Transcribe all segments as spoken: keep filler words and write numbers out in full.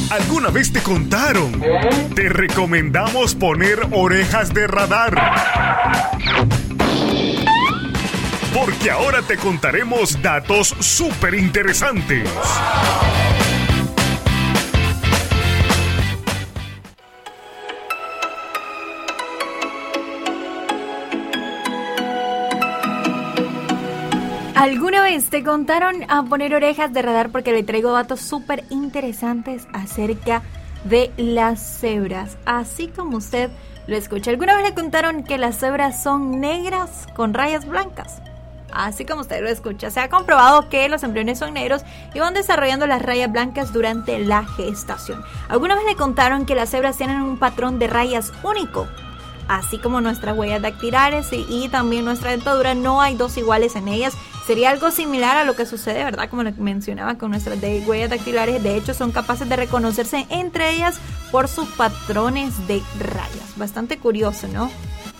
¿Alguna vez te contaron? Te recomendamos poner orejas de radar. Porque ahora te contaremos datos súper interesantes. ¿Alguna vez te contaron a poner orejas de radar? Porque le traigo datos súper interesantes acerca de las cebras, así como usted lo escucha. ¿Alguna vez le contaron que las cebras son negras con rayas blancas? Así como usted lo escucha, se ha comprobado que los embriones son negros y van desarrollando las rayas blancas durante la gestación. ¿Alguna vez le contaron que las cebras tienen un patrón de rayas único? Así como nuestras huellas dactilares y, y también nuestra dentadura, no hay dos iguales en ellas. Sería algo similar a lo que sucede, ¿verdad? Como lo mencionaba con nuestras de huellas dactilares. De hecho, son capaces de reconocerse entre ellas por sus patrones de rayas. Bastante curioso, ¿no?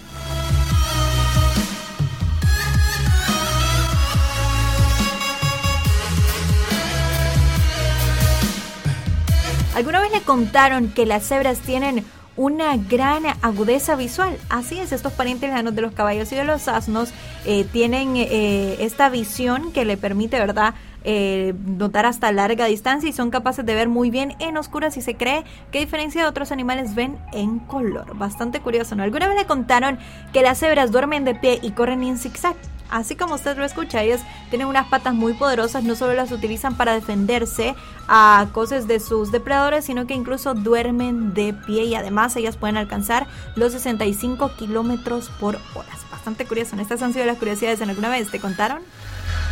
¿Alguna vez le contaron que las cebras tienen una gran agudeza visual? Así es, estos parientes lejanos de los caballos y de los asnos eh, tienen eh, esta visión que le permite, ¿verdad?, eh, notar hasta larga distancia y son capaces de ver muy bien en oscuras y se cree que a diferencia de otros animales ven en color. Bastante curioso, ¿no? ¿Alguna vez le contaron que las cebras duermen de pie y corren en zigzag? Así como usted lo escucha, ellas tienen unas patas muy poderosas, no solo las utilizan para defenderse a cosas de sus depredadores, sino que incluso duermen de pie y además ellas pueden alcanzar los sesenta y cinco kilómetros por hora. Bastante curioso, ¿no? Estas han sido las curiosidades. ¿En alguna vez te contaron?